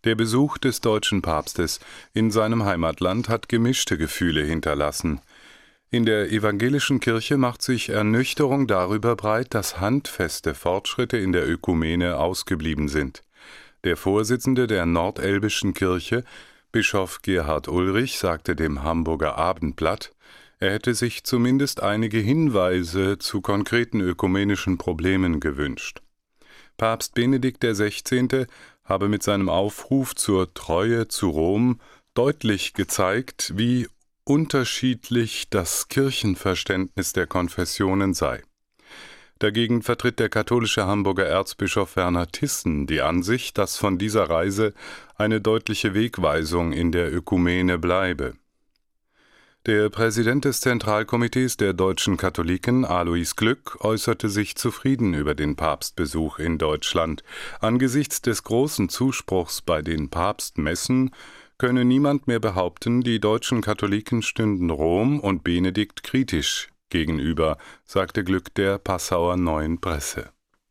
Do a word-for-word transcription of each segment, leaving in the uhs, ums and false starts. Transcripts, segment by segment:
Der Besuch des deutschen Papstes in seinem Heimatland hat gemischte Gefühle hinterlassen. In der evangelischen Kirche macht sich Ernüchterung darüber breit, dass handfeste Fortschritte in der Ökumene ausgeblieben sind. Der Vorsitzende der Nordelbischen Kirche, Bischof Gerhard Ulrich, sagte dem Hamburger Abendblatt, er hätte sich zumindest einige Hinweise zu konkreten ökumenischen Problemen gewünscht. Papst Benedikt der Sechzehnte habe mit seinem Aufruf zur Treue zu Rom deutlich gezeigt, wie unterschiedlich das Kirchenverständnis der Konfessionen sei. Dagegen vertritt der katholische Hamburger Erzbischof Werner Thyssen die Ansicht, dass von dieser Reise eine deutliche Wegweisung in der Ökumene bleibe. Der Präsident des Zentralkomitees der deutschen Katholiken, Alois Glück, äußerte sich zufrieden über den Papstbesuch in Deutschland. Angesichts des großen Zuspruchs bei den Papstmessen könne niemand mehr behaupten, die deutschen Katholiken stünden Rom und Benedikt kritisch gegenüber, sagte Glück der Passauer Neuen Presse.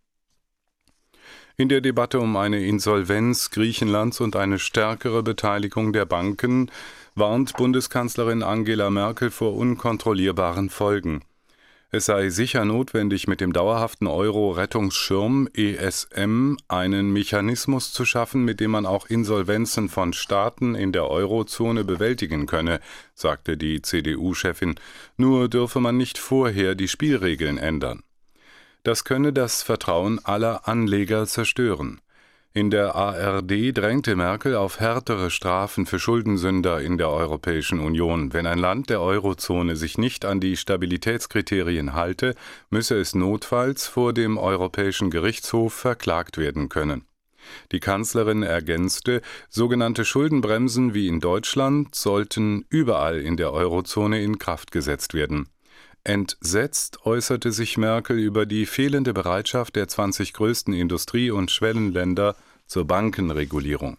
In der Debatte um eine Insolvenz Griechenlands und eine stärkere Beteiligung der Banken warnt Bundeskanzlerin Angela Merkel vor unkontrollierbaren Folgen. Es sei sicher notwendig, mit dem dauerhaften Euro-Rettungsschirm E S M einen Mechanismus zu schaffen, mit dem man auch Insolvenzen von Staaten in der Eurozone bewältigen könne, sagte die C D U-Chefin. Nur dürfe man nicht vorher die Spielregeln ändern. Das könne das Vertrauen aller Anleger zerstören. In der A R D drängte Merkel auf härtere Strafen für Schuldensünder in der Europäischen Union. Wenn ein Land der Eurozone sich nicht an die Stabilitätskriterien halte, müsse es notfalls vor dem Europäischen Gerichtshof verklagt werden können. Die Kanzlerin ergänzte, sogenannte Schuldenbremsen wie in Deutschland sollten überall in der Eurozone in Kraft gesetzt werden. Entsetzt äußerte sich Merkel über die fehlende Bereitschaft der zwanzig größten Industrie- und Schwellenländer zur Bankenregulierung.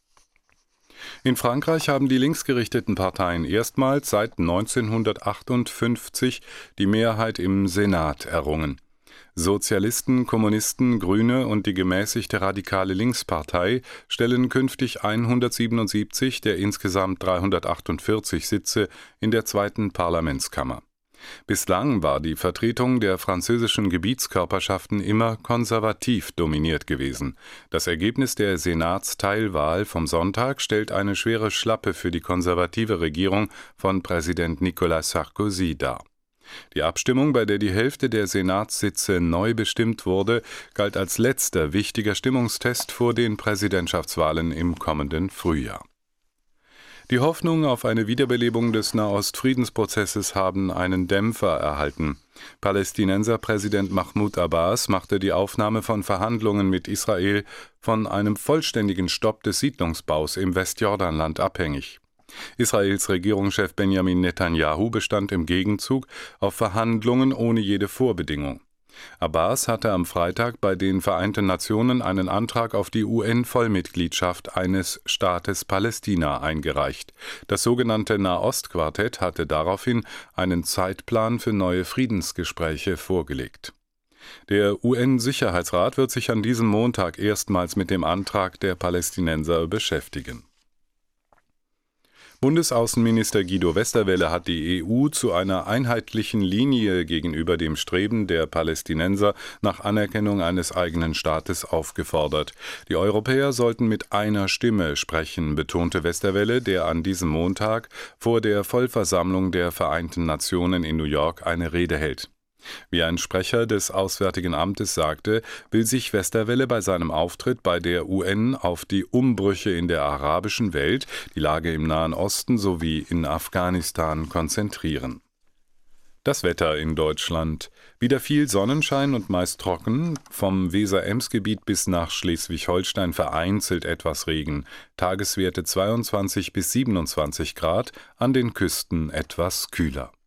In Frankreich haben die linksgerichteten Parteien erstmals seit neunzehnhundertachtundfünfzig die Mehrheit im Senat errungen. Sozialisten, Kommunisten, Grüne und die gemäßigte radikale Linkspartei stellen künftig hundertsiebenundsiebzig der insgesamt dreihundertachtundvierzig Sitze in der zweiten Parlamentskammer. Bislang war die Vertretung der französischen Gebietskörperschaften immer konservativ dominiert gewesen. Das Ergebnis der Senatsteilwahl vom Sonntag stellt eine schwere Schlappe für die konservative Regierung von Präsident Nicolas Sarkozy dar. Die Abstimmung, bei der die Hälfte der Senatssitze neu bestimmt wurde, galt als letzter wichtiger Stimmungstest vor den Präsidentschaftswahlen im kommenden Frühjahr. Die Hoffnungen auf eine Wiederbelebung des Nahost-Friedensprozesses haben einen Dämpfer erhalten. Palästinenserpräsident Mahmoud Abbas machte die Aufnahme von Verhandlungen mit Israel von einem vollständigen Stopp des Siedlungsbaus im Westjordanland abhängig. Israels Regierungschef Benjamin Netanyahu bestand im Gegenzug auf Verhandlungen ohne jede Vorbedingung. Abbas hatte am Freitag bei den Vereinten Nationen einen Antrag auf die U N-Vollmitgliedschaft eines Staates Palästina eingereicht. Das sogenannte Nahost-Quartett hatte daraufhin einen Zeitplan für neue Friedensgespräche vorgelegt. Der U N-Sicherheitsrat wird sich an diesem Montag erstmals mit dem Antrag der Palästinenser beschäftigen. Bundesaußenminister Guido Westerwelle hat die E U zu einer einheitlichen Linie gegenüber dem Streben der Palästinenser nach Anerkennung eines eigenen Staates aufgefordert. Die Europäer sollten mit einer Stimme sprechen, betonte Westerwelle, der an diesem Montag vor der Vollversammlung der Vereinten Nationen in New York eine Rede hält. Wie ein Sprecher des Auswärtigen Amtes sagte, will sich Westerwelle bei seinem Auftritt bei der U N auf die Umbrüche in der arabischen Welt, die Lage im Nahen Osten sowie in Afghanistan konzentrieren. Das Wetter in Deutschland. Wieder viel Sonnenschein und meist trocken, vom Weser-Ems-Gebiet bis nach Schleswig-Holstein vereinzelt etwas Regen, Tageswerte zweiundzwanzig bis siebenundzwanzig Grad, an den Küsten etwas kühler.